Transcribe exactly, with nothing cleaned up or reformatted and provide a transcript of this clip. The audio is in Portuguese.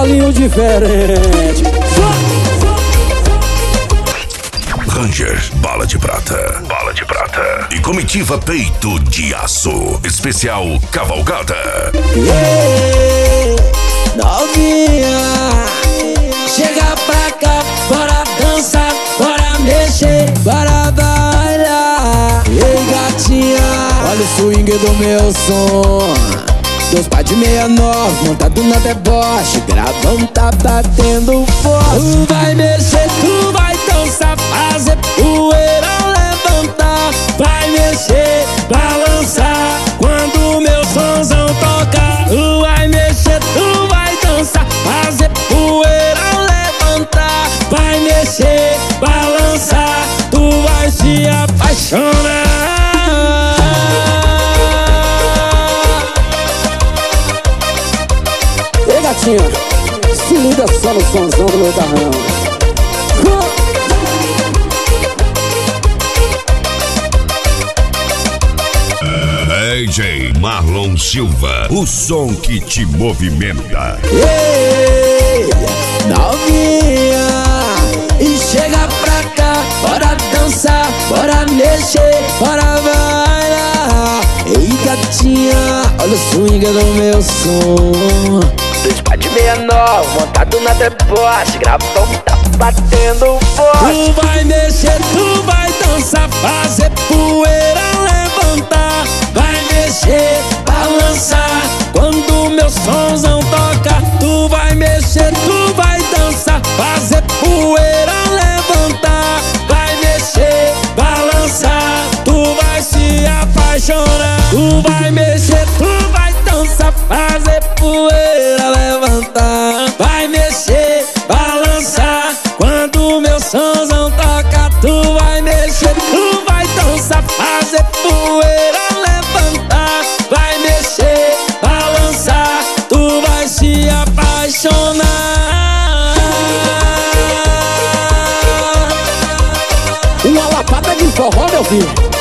solinho diferente. Rangers, bala de prata, bala de prata. E comitiva peito de aço, especial cavalgada. Yeah, novinha, chega pra cá, bora dançar, bora mexer, bora bailar. Ei gatinha, olha o swing do meu som. Dois pá de meia nove, montado na deboche, gravando tá batendo forte. Tu vai mexer, tu vai dançar, fazer poeira, levantar. Vai mexer, balançar, quando o meu sonzão tocar. Tu vai mexer, tu vai dançar, fazer poeira, levantar. Vai mexer, balançar, tu vai se apaixonar. Ei gatinha, se liga só no sonzão do meu carrão. D J Marlon Silva, o som que te movimenta. Ei, novinha, e chega pra cá, bora dançar, bora mexer, bora bailar. Ei gatinha, olha o swing do meu som. Dois pá de meia nove, montado na deboche, gravão tá batendo forte. Tu vai mexer, tu vai dançar, fazer poeira, levantar. Vai mexer, balançar, quando meu sonzão toca. Tu vai mexer, tu vai dançar, fazer poeira, levantar. Vai mexer, balançar, tu vai se apaixonar. Tu vai mexer, tu vai dançar, fazer poeira, levantar. Vai mexer, balançar, quando meu sonzão toca. Tu vai mexer, tu vai dançar, fazer poeira, levantar. Vai mexer, balançar, tu vai se apaixonar. Uma lapada de forró, meu filho.